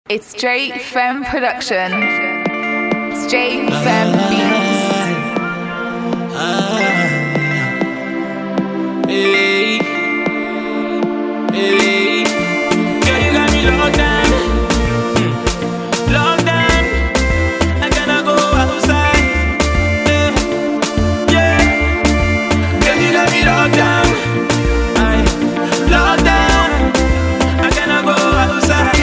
It's Straight Femme Production. Straight Femme Beats. Hey, hey, girl, you got me locked down, locked down. I cannot go outside. Yeah, girl, you got me locked down, locked down. I cannot go outside.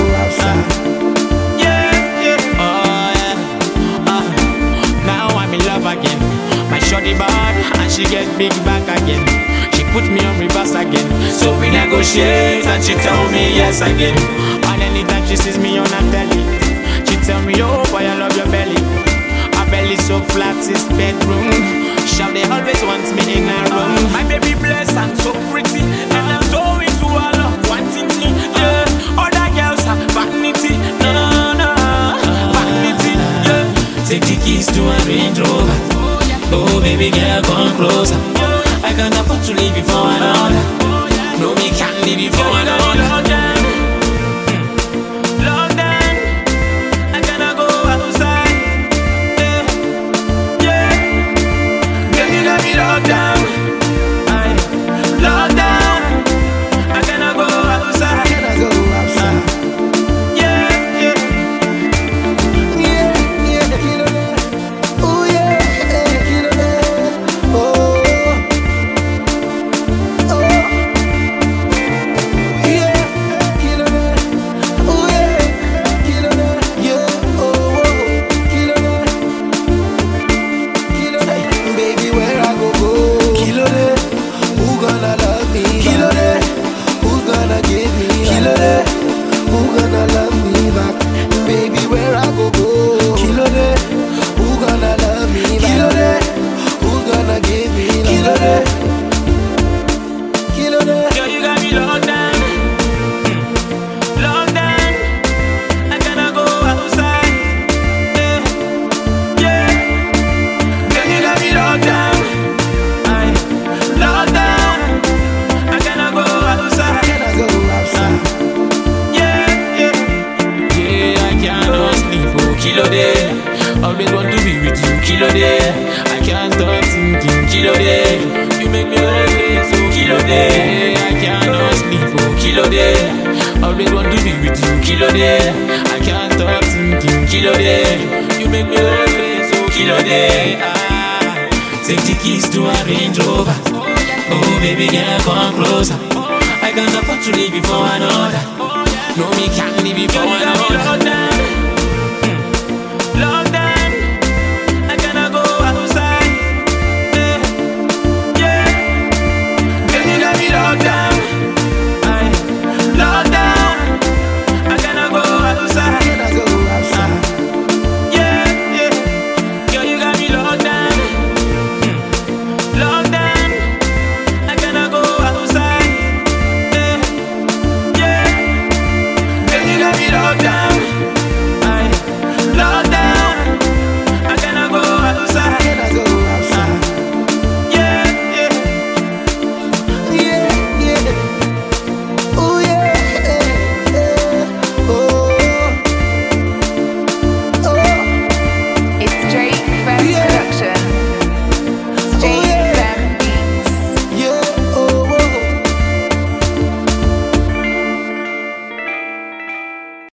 Yeah, yeah. Oh yeah. Now I'm in love again. My shorty bad and she get big back again. She put me on reverse again. So we negotiate and she tell me yes again. And anytime she sees me on her telly, she tell me, oh boy, I love your belly. Her belly so flat, it's bedroom. Shout, they always want me in her room. My baby blessed and so pretty, and I'm so into her love, wanting me. Yeah, other girls are vanity. No, no, vanity. Yeah, take the keys to a Range Rover. Oh baby girl, come closer. I can't afford to leave you for another. No, me can't leave you for another. Locked down, I cannot go outside. Yeah, yeah. Girl, you got me locked down. Locked down, I cannot go outside. Yeah, yeah. Girl, you got me locked down, locked down. I cannot go outside. Yeah, girl, you got me locked down, locked down. I cannot go outside. Yeah, yeah, yeah. I cannot sleep, oh kilo day. Always want to be with you, kilo day. I can't stop thinking, kilo day. You make me always so kilo day. I cannot sleep, oh kilo day. Always want to be with you, kilo day. I can't stop thinking, kilo day. You make me always so kilo day. Take the keys to a Range Rover. Oh baby girl, come closer. I can't afford to leave you for another. No, me can't leave you for another.